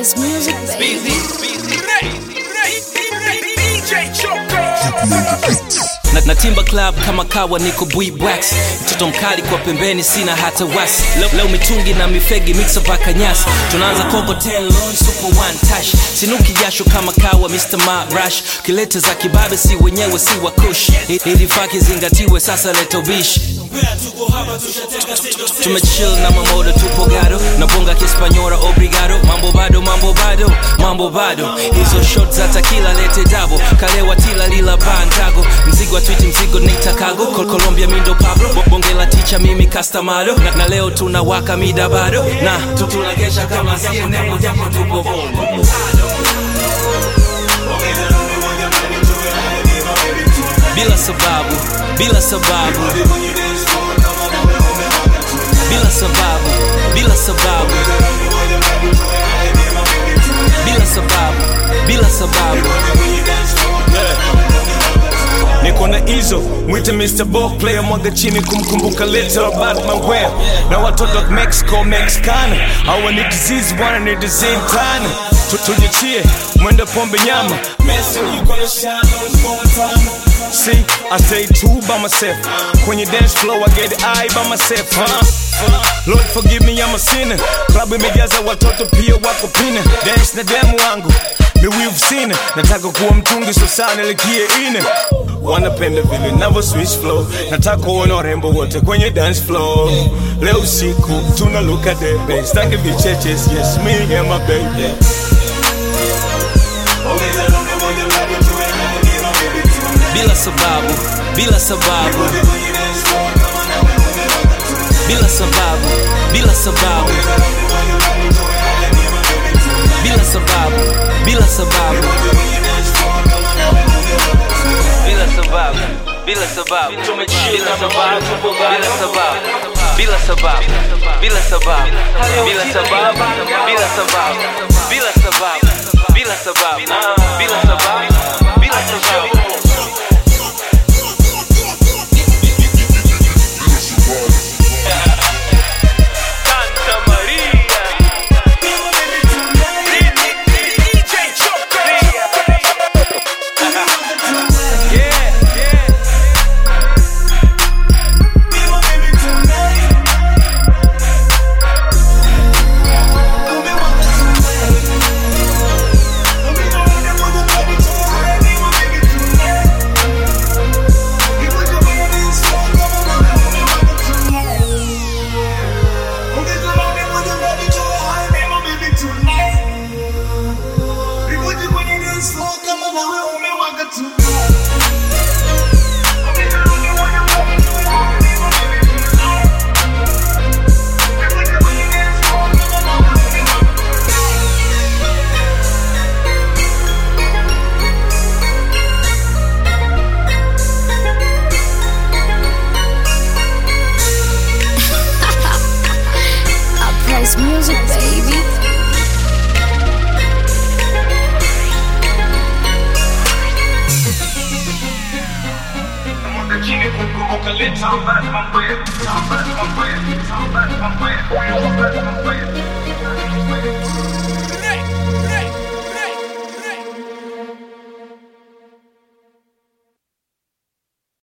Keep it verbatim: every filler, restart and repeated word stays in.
Uprise Music baby. Na, na Timba Club kama kawa niko Bwibwax, mtoto mkali kwa pembeni sina hata wasi. Leo, leo mitungi na mifegi mixa paka nyasi. Tunaanza Coco ten Lone Super One Touch. Sinuki jasho kama kawa mister Marash. Kilete za kibabe si wenyewe si wakush. Ili faki zingatiwe sasa leto bish. Tumechill na mamodo tupo gado. Na bonga kispanyora obrigado. Mambo bado, mambo bado, mambo bado. Hizo shots za tequila lete dabo. Kalewa tila lila bandago. Mzigo wa tweet mzigo nita kago. Col Colombia mindo Pablo. Bonge la ticha mimi Castamado. Na, na leo tunawaka mida bado. Na tutunakesha kama siye nebo japo tupo vondo. Bila sababu, bila sababu, bila sababu, bila sababu, bila sababu, bila sababu. Niko na hizo, mwite mister Ball player, mwaga chini kumkumbuka little about my wear. Na watoto wa Mexico, Mexicana, hawa ni disease, wana ni disease tana. Tujichie, mwenda pombe nyama. Messi, you gonna shine on time. See, I stay true by myself. Kwenye dance floor, I get the eye by myself, huh? Lord forgive me, I'm a sinner. Klabu imejaza watoto pia wako pina. Dance na demu wangu, mi we've seen it. Nataka kuwa mtungi so sana likie ine. Wanapenda vile navo switch flow. Nataka kuona rembo wote kwenye dance floor. Leo usiku, tuna look at the bass. Staki vicheches, yes, me and my baby. Bila sababu, bila sababu, bila sababu, bila sababu, bila sababu, bila sababu, bila sababu, bila sababu, tumechill na sababu, tupo bila sababu, bila sababu, bila sababu, bila sababu, bila sababu, bila sababu, bila sababu, bila sababu, bila sababu. Uprise Music baby. Chini kumkumbuka little about my way, about my way, about my way, about my way.